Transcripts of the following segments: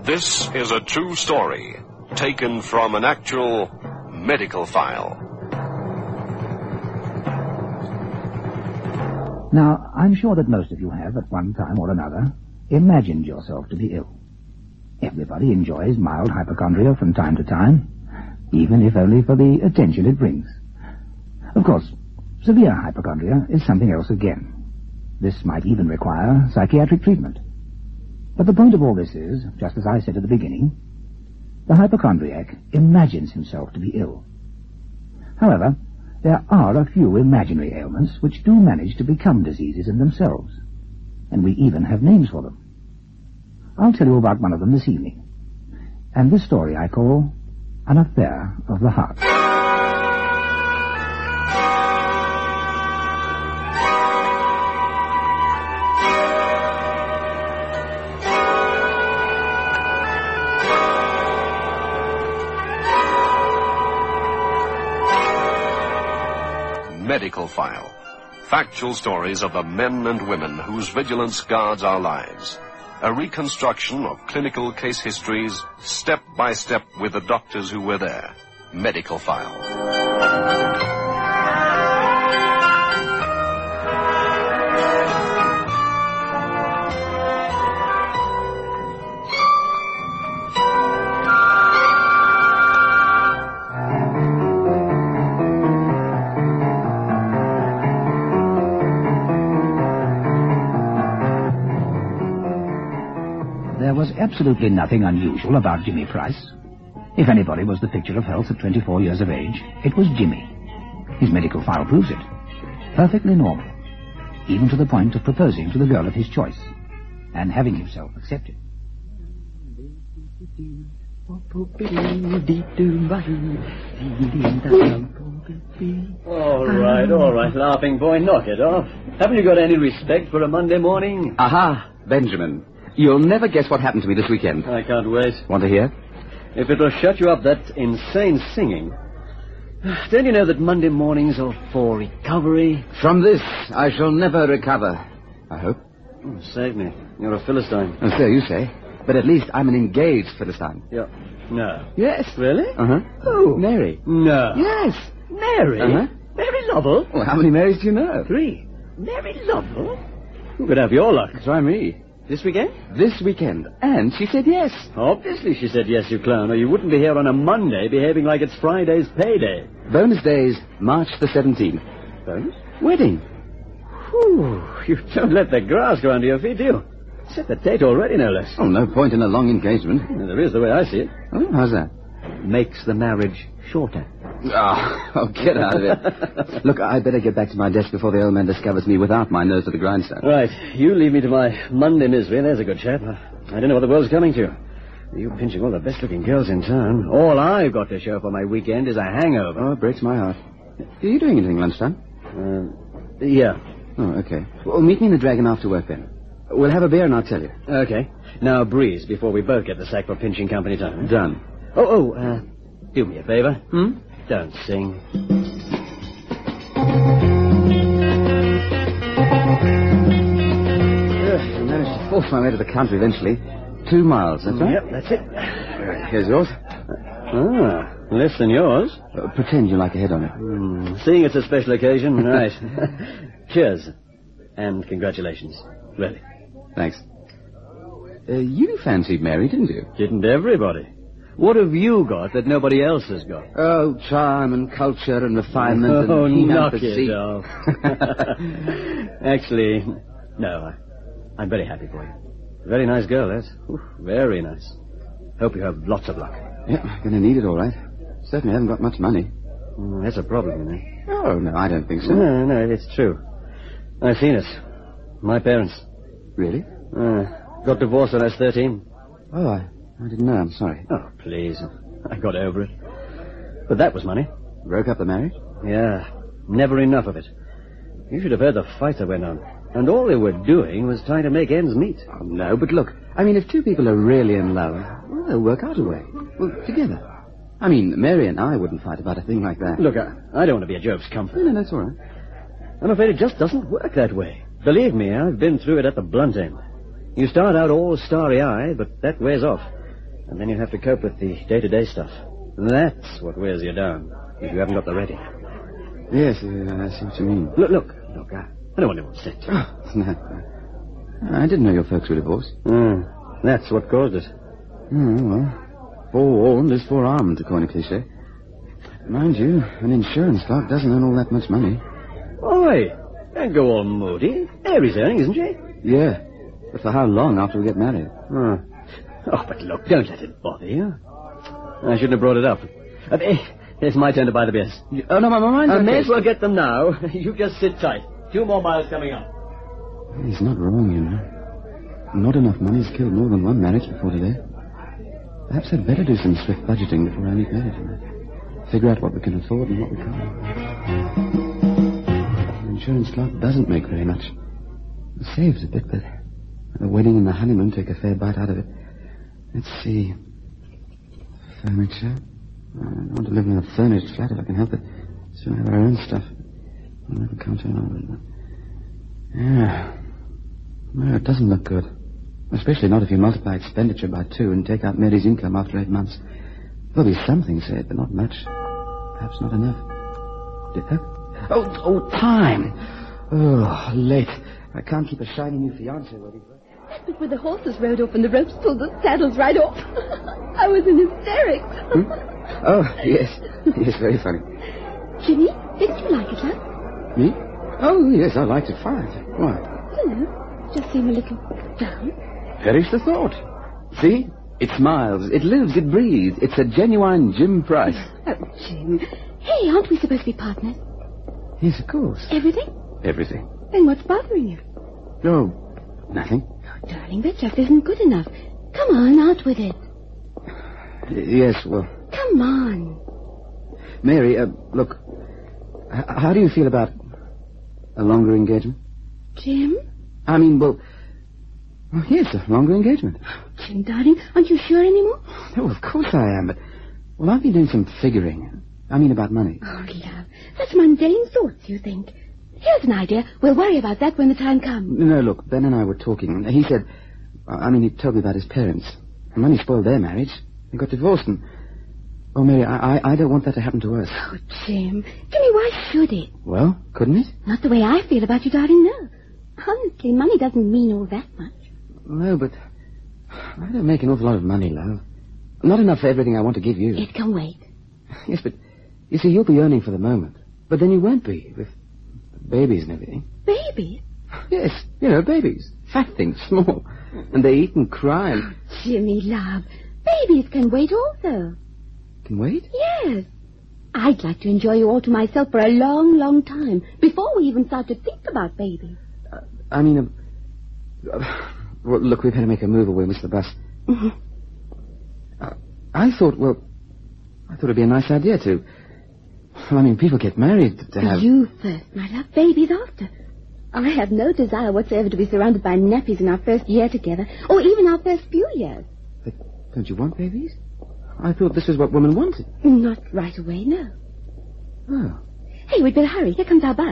This is a true story taken from an actual medical file. Now, I'm sure that most of you have, at one time or another, imagined yourself to be ill. Everybody enjoys mild hypochondria from time to time, even if only for the attention it brings. Of course, severe hypochondria is something else again. This might even require psychiatric treatment. But the point of all this is, just as I said at the beginning, the hypochondriac imagines himself to be ill. However, there are a few imaginary ailments which do manage to become diseases in themselves, and we even have names for them. I'll tell you about one of them this evening, and this story I call An Affair of the Heart. Medical File. Factual stories of the men and women whose vigilance guards our lives. A reconstruction of clinical case histories, step by step with the doctors who were there. Medical File. There was absolutely nothing unusual about Jimmy Price. If anybody was the picture of health at 24 years of age, it was Jimmy. His medical file proves it. Perfectly normal. Even to the point of proposing to the girl of his choice, and having himself accepted. All right, laughing boy, knock it off. Haven't you got any respect for a Monday morning? Aha, Benjamin. You'll never guess what happened to me this weekend. I can't wait. Want to hear? If it'll shut you up, that insane singing. Don't you know that Monday mornings are for recovery? From this, I shall never recover. I hope. Oh, save me. You're a Philistine. And so you say. But at least I'm an engaged Philistine. Yeah. No. Yes. Really? Uh-huh. Who? Mary. No. Yes. Mary? Uh-huh. Mary Lovell? Well, how many Marys do you know? 3. Mary Lovell? Who could have your luck? Try me. This weekend? This weekend. And she said yes. Obviously she said yes, you clown, or you wouldn't be here on a Monday behaving like it's Friday's payday. Bonus days, March the 17th. Bonus? Wedding. Whew, you don't let the grass grow under your feet, do you? Set the date already, no less. Oh, no point in a long engagement. There is, the way I see it. Oh, how's that? Makes the marriage shorter. Oh, get out of it. Look, I'd better get back to my desk before the old man discovers me without my nose to the grindstone. Right. You leave me to my Monday misery. There's a good chap. I don't know what the world's coming to. You pinching all the best-looking girls in town. All I've got to show for my weekend is a hangover. Oh, it breaks my heart. Are you doing anything lunchtime? Yeah. Oh, okay. Well, meet me in the Dragon after work, then. We'll have a beer and I'll tell you. Okay. Now, breeze before we both get the sack for pinching company time. Done. Do me a favor. Don't sing. I managed to force my way to the country eventually. 2 miles, that's right? Yep, that's it. Here's yours. Less than yours. Pretend you like a head on it. Seeing it's a special occasion, right. Cheers. And congratulations. Really. Thanks. You fancied Mary, didn't you? Didn't everybody? What have you got that nobody else has got? Oh, charm and culture and refinement Oh, and knock it off. Actually, no, I'm very happy for you. Very nice girl, that's. Very nice. Hope you have lots of luck. Yeah, gonna need it all right. Certainly haven't got much money. That's a problem, you know. Oh, no, I don't think so. No, it's true. I've seen it. My parents. Really? Got divorced when I was 13. Oh, I didn't know. I'm sorry. Oh, please. I got over it. But that was money. Broke up the marriage? Yeah. Never enough of it. You should have heard the fight that went on. And all they were doing was trying to make ends meet. Oh, no, but look. I mean, if two people are really in love, well, they'll work out a way. Well, together. I mean, Mary and I wouldn't fight about a thing like that. Look, I don't want to be a Job's comfort. No, that's all right. I'm afraid it just doesn't work that way. Believe me, I've been through it at the blunt end. You start out all starry-eyed, but that wears off. And then you have to cope with the day-to-day stuff. That's what wears you down, if you haven't got the ready. Yes, I see what you mean. Look, I don't want to upset you. Oh, no. I didn't know your folks were divorced. That's what caused it. Well, forewarned is forearmed, according to cliche. Mind you, an insurance clerk doesn't earn all that much money. Oi, don't go all moody. Mary's earning, isn't she? Yeah, but for how long after we get married? Oh, but look, don't let it bother you. I shouldn't have brought it up. It's my turn to buy the beers. Oh, no, my mind's I okay. may as well get them now. You just sit tight. 2 more miles coming up. He's not wrong, you know. Not enough money's killed more than one marriage before today. Perhaps I'd better do some swift budgeting before I leave marriage. Figure out what we can afford and what we can't. The insurance clerk doesn't make very much. It saves a bit, but the wedding and the honeymoon take a fair bite out of it. Let's see. Furniture. I want to live in a furnished flat if I can help it. So I have our own stuff. I'll never count on it. Yeah. No, it doesn't look good. Especially not if you multiply expenditure by 2 and take out Mary's income after 8 months. There'll be something saved, but not much. Perhaps not enough. Oh, time! Oh, late. I can't keep a shiny new fiancé waiting for... That bit where the horses rode off and the ropes pulled the saddles right off. I was in hysterics. Oh, yes. Yes, very funny. Jimmy, didn't you like it, love? Me? Oh, yes, I liked it fine. Why? Hello. Just seem a little down. Perish the thought. See? It smiles, it lives, it breathes. It's a genuine Jim Price. Oh, Jim. Hey, aren't we supposed to be partners? Yes, of course. Everything? Everything. Then what's bothering you? Oh, nothing. Oh, darling, that just isn't good enough. Come on, out with it. Yes, well... Come on. Mary, look, how do you feel about a longer engagement? Jim? I mean, well, yes, a longer engagement. Jim, darling, aren't you sure anymore? Oh, of course I am, but... Well, I've been doing some figuring. I mean, about money. Oh, love, that's mundane thoughts, you think. Here's an idea. We'll worry about that when the time comes. No, look, Ben and I were talking. He said... he told me about his parents. Money spoiled their marriage. They got divorced and... Oh, Mary, I don't want that to happen to us. Oh, Jim. Jimmy, why should it? Well, couldn't it? Not the way I feel about you, darling, no. Honestly, money doesn't mean all that much. No, but... I don't make an awful lot of money, love. Not enough for everything I want to give you. It can wait. Yes, but... You see, you'll be earning for the moment. But then you won't be, with babies and everything. Babies? Yes, babies. Fat things, small. And they eat and cry and... Oh, Jimmy, love. Babies can wait also. Can wait? Yes. I'd like to enjoy you all to myself for a long, long time, before we even start to think about babies. Well, look, we've had to make a move or we'll miss the bus. Mm-hmm. I thought it'd be a nice idea to... people get married to have... You first, my love. Babies after. I have no desire whatsoever to be surrounded by nappies in our first year together, or even our first few years. But don't you want babies? I thought this was what women wanted. Not right away, no. Oh. Hey, we'd better hurry. Here comes our bus.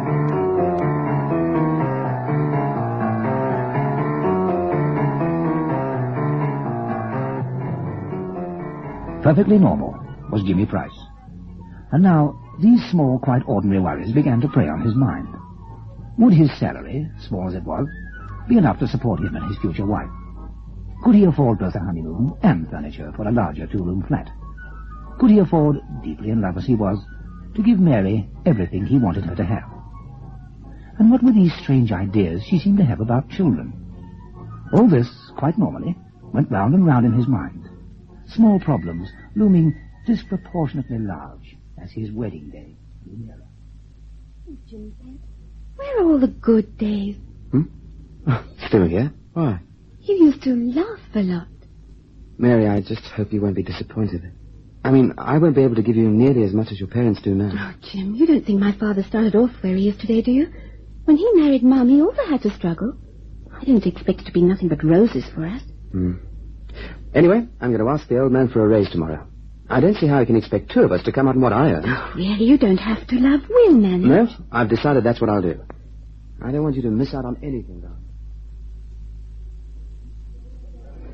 Perfectly normal was Jimmy Price. And now, these small, quite ordinary worries began to prey on his mind. Would his salary, small as it was, be enough to support him and his future wife? Could he afford both a honeymoon and furniture for a larger 2-room flat? Could he afford, deeply in love as he was, to give Mary everything he wanted her to have? And what were these strange ideas she seemed to have about children? All this, quite normally, went round and round in his mind. Small problems looming disproportionately large as his wedding day grew nearer. Oh, Jimmy, where are all the good days? Still here? Why? You used to laugh a lot. Mary, I just hope you won't be disappointed. I won't be able to give you nearly as much as your parents do now. Oh, Jim, you don't think my father started off where he is today, do you? When he married Mum, he also had to struggle. I didn't expect it to be nothing but roses for us. Anyway, I'm going to ask the old man for a raise tomorrow. I don't see how he can expect 2 of us to come out on what I earn. Oh, really? You don't have to, love. We'll manage. No, I've decided that's what I'll do. I don't want you to miss out on anything, darling.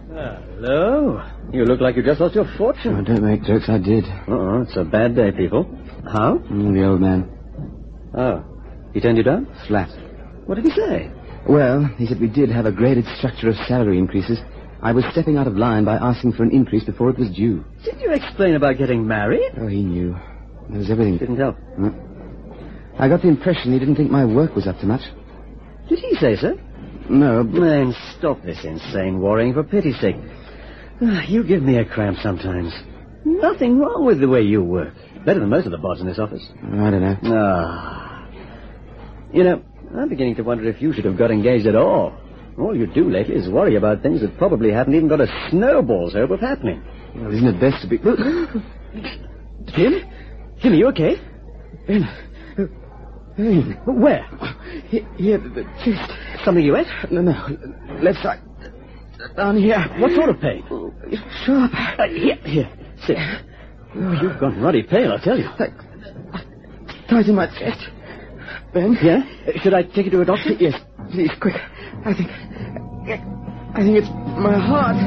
Hello. You look like you just lost your fortune. Oh, don't make jokes, I did. Uh-oh, it's a bad day, people. How? The old man. Oh. He turned you down? Flat. What did he say? Well, he said we did have a graded structure of salary increases. I was stepping out of line by asking for an increase before it was due. Did you explain about getting married? Oh, he knew. There was everything. Didn't help. I got the impression he didn't think my work was up to much. Did he say so? No, but... Man, stop this insane worrying, for pity's sake. You give me a cramp sometimes. Nothing wrong with the way you work. Better than most of the bods in this office. I don't know. Ah. You know, I'm beginning to wonder if you should have got engaged at all. All you do lately is worry about things that probably haven't even got a snowball's hope of happening. Well, isn't it best to be... Jim? Jim, are you okay? Ben. Where? Here, the chest. Something you ate? No. Left side. Down here. What sort of pain? Sharp. Here. Sit. Oh, you've gone ruddy pale, I tell you. Tight in my chest. Ben? Yeah? Should I take you to a doctor? Yes, please, quick. I think it's my heart.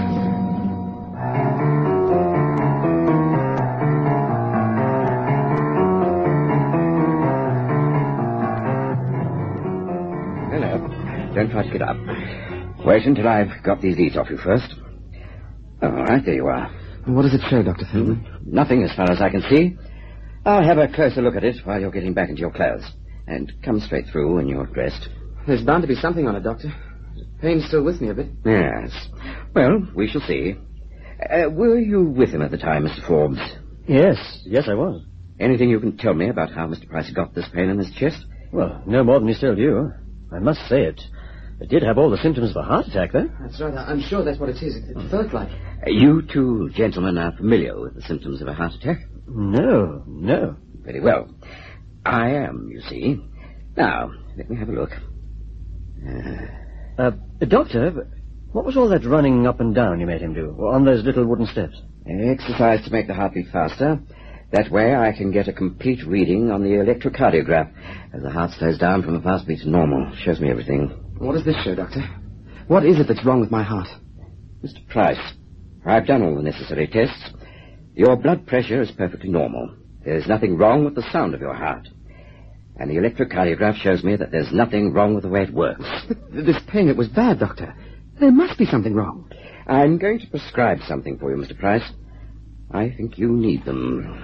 Hello. Don't try to get up. Wait until I've got these leads off you first. All right, there you are. What does it show, Dr. Feldman? Nothing as far as I can see. I'll have a closer look at it while you're getting back into your clothes. And come straight through when you're dressed. There's bound to be something on it, Doctor. Pain's still with me a bit. Yes. Well, we shall see. Were you with him at the time, Mr. Forbes? Yes, I was. Anything you can tell me about how Mr. Price got this pain in his chest? Well, no more than he's told you. I must say it did have all the symptoms of a heart attack, though. That's right. I'm sure that's what it is. It felt like. You two gentlemen are familiar with the symptoms of a heart attack? No. Very well. I am, you see. Now, let me have a look. Doctor, what was all that running up and down you made him do on those little wooden steps? Exercise to make the heart beat faster. That way I can get a complete reading on the electrocardiograph. As the heart slows down from a fast beat to normal. Shows me everything. What does this show, Doctor? What is it that's wrong with my heart? Mr. Price, I've done all the necessary tests. Your blood pressure is perfectly normal. There's nothing wrong with the sound of your heart. And the electrocardiograph shows me that there's nothing wrong with the way it works. But this pain, it was bad, Doctor. There must be something wrong. I'm going to prescribe something for you, Mr. Price. I think you need them.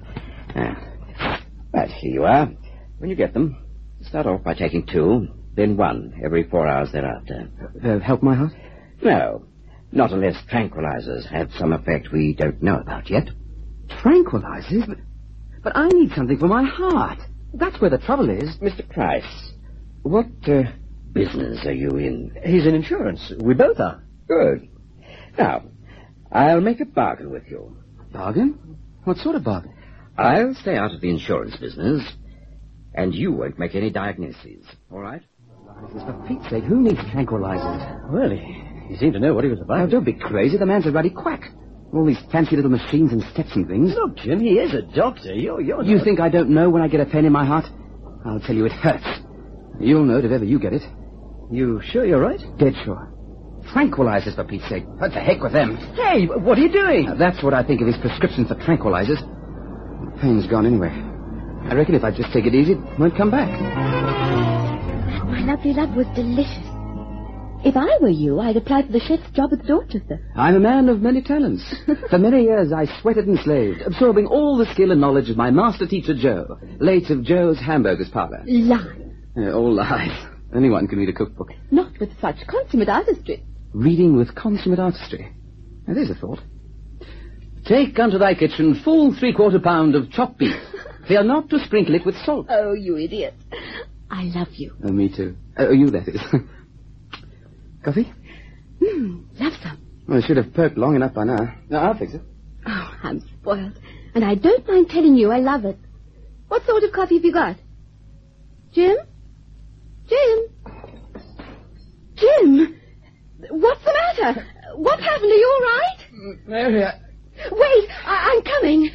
Right, here you are. When you get them, start off by taking 2, then 1 every 4 hours thereafter. They'll help my heart? No, not unless tranquilizers have some effect we don't know about yet. Tranquilizers? But I need something for my heart. That's where the trouble is. Mr. Price, what business are you in? He's in insurance. We both are. Good. Now, I'll make a bargain with you. Bargain? What sort of bargain? I'll stay out of the insurance business, and you won't make any diagnoses, all right? For Pete's sake, who needs tranquilizers? Well, he seemed to know what he was about. Now, don't be crazy. The man's a ruddy quack. All these fancy little machines and steps and things. Look, Jim, he is a doctor. You're You think I don't know when I get a pain in my heart? I'll tell you it hurts. You'll know it if ever you get it. You sure you're right? Dead sure. Tranquilizers, for Pete's sake. What the heck with them? Hey, what are you doing? Now, that's what I think of his prescription for tranquilizers. The pain's gone anyway. I reckon if I just take it easy, it won't come back. My lovely love was delicious. If I were you, I'd apply for the chef's job at Dorchester. I'm a man of many talents. For many years, I sweated and slaved, absorbing all the skill and knowledge of my master teacher, Joe, late of Joe's Hamburgers Parlor. Lies. All lies. Anyone can read a cookbook. Not with such consummate artistry. Reading with consummate artistry. Now, there's a thought. Take unto thy kitchen full 3/4 pound of chopped beef. Fear not to sprinkle it with salt. Oh, you idiot. I love you. Oh, me too. Oh, you, that is. Coffee? Love some. Well, I should have perked long enough by now. No, I'll fix it. Oh, I'm spoiled. And I don't mind telling you I love it. What sort of coffee have you got? Jim? Jim! What's the matter? What happened? Are you all right? Mary, Wait, I'm coming.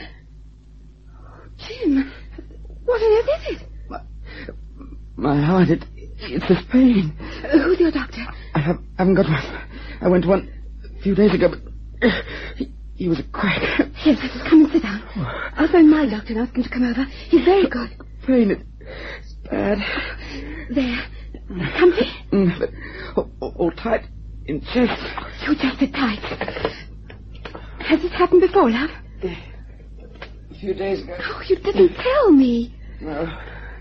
Jim, what on earth is it? My heart, it's this pain. Who's your doctor? I haven't got one. I went to one A few days ago, but he was a quack. Yes, come and sit down. I'll phone my doctor and ask him to come over. He's very good. Pain, it's bad. There. Comfy? But all tight in chest. You just sit tight. Has this happened before, love? A few days ago. Oh, you didn't tell me. No.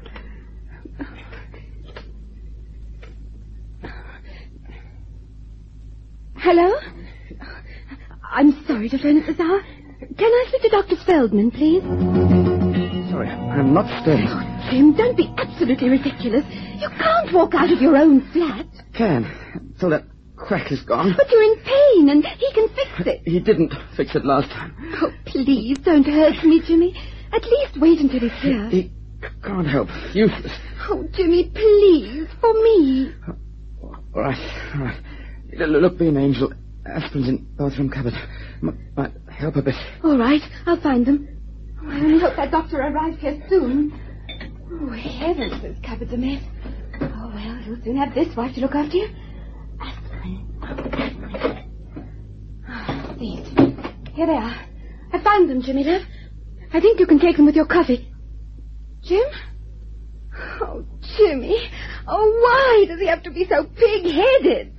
Hello? I'm sorry to phone at this hour. Can I speak to Dr. Feldman, please? Sorry, I'm not staying. Oh, Jim, don't be absolutely ridiculous. You can't walk out of your own flat. Can. Until that quack is gone. But you're in pain, and he can fix it. He didn't fix it last time. Oh, please, don't hurt me, Jimmy. At least wait until he's here. He can't help. Useless. Oh, Jimmy, please, for me. All right. Look, be an angel. Aspirin's in bathroom cupboard. Might help a bit. All right, I'll find them. Oh, I only hope that doctor arrives here soon. Oh, heavens, this cupboard's a mess. Oh, well, you'll soon have this wife to look after you. Aspirin. Oh, these. Here they are. I found them, Jimmy, love. I think you can take them with your coffee. Jim? Oh, Jimmy. Oh, why does he have to be so pig-headed?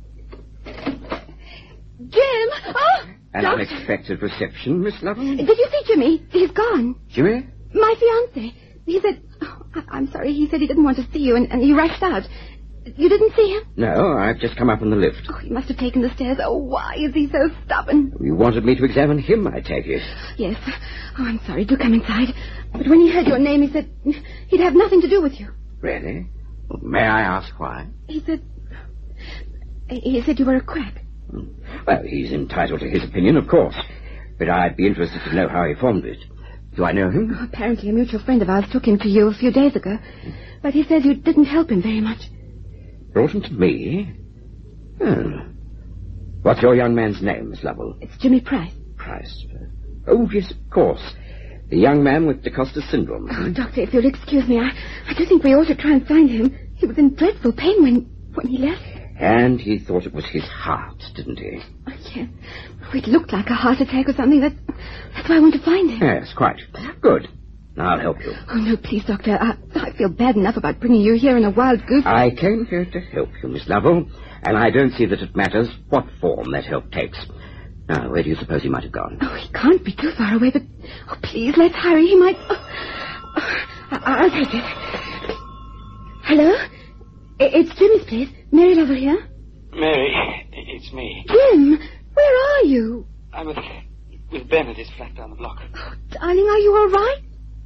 Jim! Oh! An Doctor. unexpected reception, Miss Lovell? Did you see Jimmy? He's gone. Jimmy? My fiancé. He said... Oh, I'm sorry. He said he didn't want to see you, and he rushed out. You didn't see him? No, I've just come up in the lift. Oh, he must have taken the stairs. Oh, why is he so stubborn? You wanted me to examine him, I take it. Yes. Oh, I'm sorry. Do come inside. But when he heard your name, he said he'd have nothing to do with you. Really? May I ask why? He said you were a quack. Well, he's entitled to his opinion, of course. But I'd be interested to know how he formed it. Do I know him? Oh, apparently a mutual friend of ours took him to you a few days ago. But he says you didn't help him very much. Brought him to me? What's your young man's name, Miss Lovell? It's Jimmy Price. Price? Oh, yes, of course. The young man with DeCosta syndrome. Oh, Doctor, if you'll excuse me, I do think we ought to try and find him. He was in dreadful pain when he left. And he thought it was his heart, didn't he? Oh, yes. Oh, it looked like a heart attack or something. That's why I want to find him. Yes, quite. Good. I'll help you. Oh, no, please, Doctor. I feel bad enough about bringing you here in a wild goose. I came here to help you, Miss Lovell, and I don't see that it matters what form that help takes. Now, where do you suppose he might have gone? Oh, he can't be too far away, but... Oh, please, let's hurry. He might... I'll take it. Hello? It's Jimmy's place. Mary Lovell here. Mary, it's me. Jim, where are you? I'm with Ben at his flat down the block. Oh, darling, are you all right?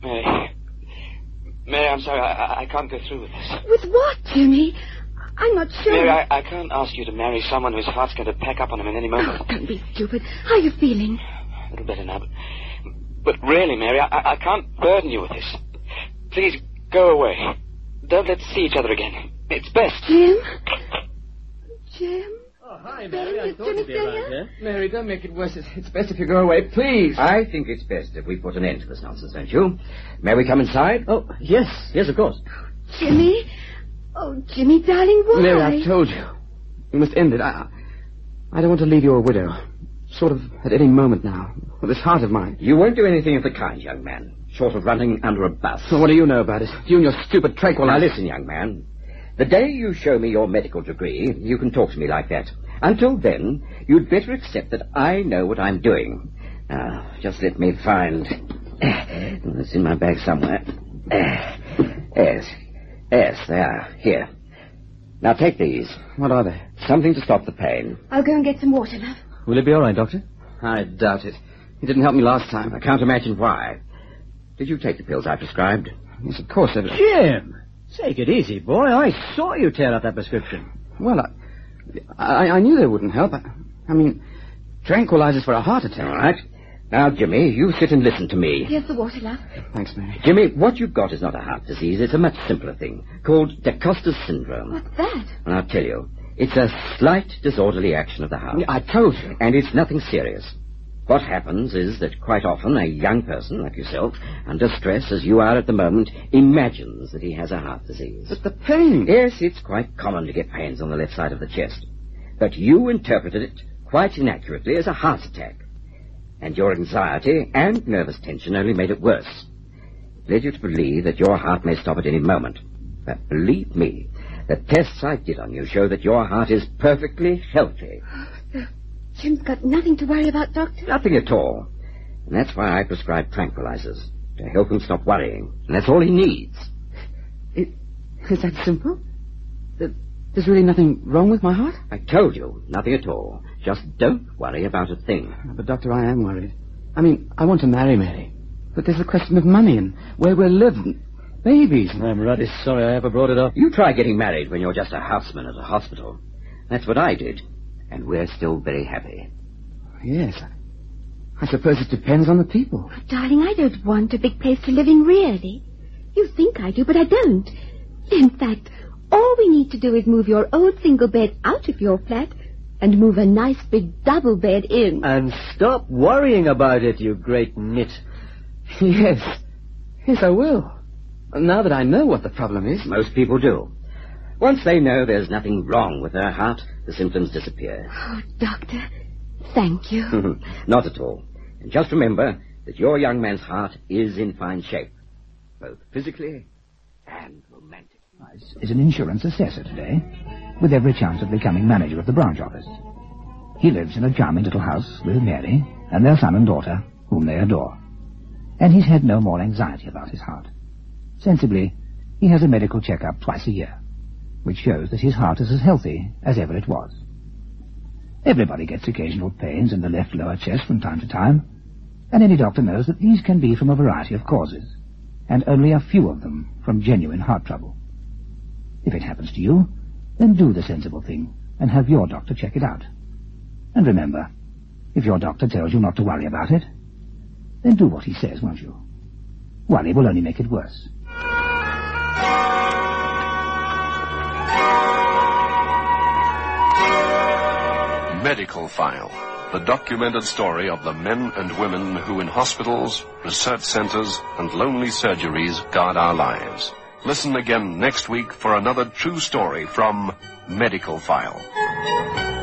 Mary, I'm sorry, I can't go through with this. With what, Jimmy? I'm not sure. Mary, I can't ask you to marry someone whose heart's going to pack up on him in any moment. Oh, don't be stupid. How are you feeling? A little better now, but really, Mary, I can't burden you with this. Please, go away. Don't let's see each other again. It's best. Jim? Jim? Oh, hi, Mary. I thought you'd be around here. Mary, don't make it worse. It's best if you go away, please. I think it's best if we put an end to this nonsense, don't you? May we come inside? Oh, yes, of course. Jimmy? Oh, Jimmy, darling, why? Mary, I've told you. We must end it. I don't want to leave you a widow. Sort of at any moment now. With this heart of mine. You won't do anything of the kind, young man. Short of running under a bus. Well, what do you know about it? You and your stupid tranquilizer. Now listen, young man. The day you show me your medical degree, you can talk to me like that. Until then, you'd better accept that I know what I'm doing. Now, just let me find... It's in my bag somewhere. Yes, they are. Here. Now take these. What are they? Something to stop the pain. I'll go and get some water, love. Will it be all right, Doctor? I doubt it. He didn't help me last time. I can't imagine why. Did you take the pills I prescribed? Yes, of course. Jim! Take it easy, boy. I saw you tear up that prescription. Well, I knew they wouldn't help. I mean, tranquilizers for a heart attack. All right. Now, Jimmy, you sit and listen to me. Here's the water, love. Thanks, Mary. Jimmy, what you've got is not a heart disease. It's a much simpler thing called DeCosta syndrome. What's that? And I'll tell you, it's a slight disorderly action of the heart. I told you. And it's nothing serious. What happens is that quite often a young person like yourself, under stress as you are at the moment, imagines that he has a heart disease. But the pain... Yes, it's quite common to get pains on the left side of the chest. But you interpreted it quite inaccurately as a heart attack. And your anxiety and nervous tension only made it worse. It led you to believe that your heart may stop at any moment. But believe me, the tests I did on you show that your heart is perfectly healthy. Jim's got nothing to worry about, Doctor. Nothing at all. And that's why I prescribe tranquilizers, to help him stop worrying. And that's all he needs. Is that simple? There's really nothing wrong with my heart? I told you, nothing at all. Just don't worry about a thing. But, Doctor, I am worried. I mean, I want to marry Mary. But there's a question of money and where we'll live and babies. I'm really sorry I ever brought it up. You try getting married when you're just a houseman at a hospital. That's what I did. And we're still very happy. Yes. I suppose it depends on the people. Oh, darling, I don't want a big place to live in, really. You think I do, but I don't. In fact, all we need to do is move your old single bed out of your flat and move a nice big double bed in. And stop worrying about it, you great nit. Yes. Yes, I will. Now that I know what the problem is. Most people do. Once they know there's nothing wrong with their heart, the symptoms disappear. Oh, Doctor, thank you. Not at all. And just remember that your young man's heart is in fine shape, both physically and romantically. Is an insurance assessor today, with every chance of becoming manager of the branch office. He lives in a charming little house with Mary and their son and daughter, whom they adore. And he's had no more anxiety about his heart. Sensibly, he has a medical checkup twice a year, which shows that his heart is as healthy as ever it was. Everybody gets occasional pains in the left lower chest from time to time, and any doctor knows that these can be from a variety of causes, and only a few of them from genuine heart trouble. If it happens to you, then do the sensible thing and have your doctor check it out. And remember, if your doctor tells you not to worry about it, then do what he says, won't you? Worry will only make it worse. Medical File, the documented story of the men and women who in hospitals, research centers, and lonely surgeries guard our lives. Listen again next week for another true story from Medical File.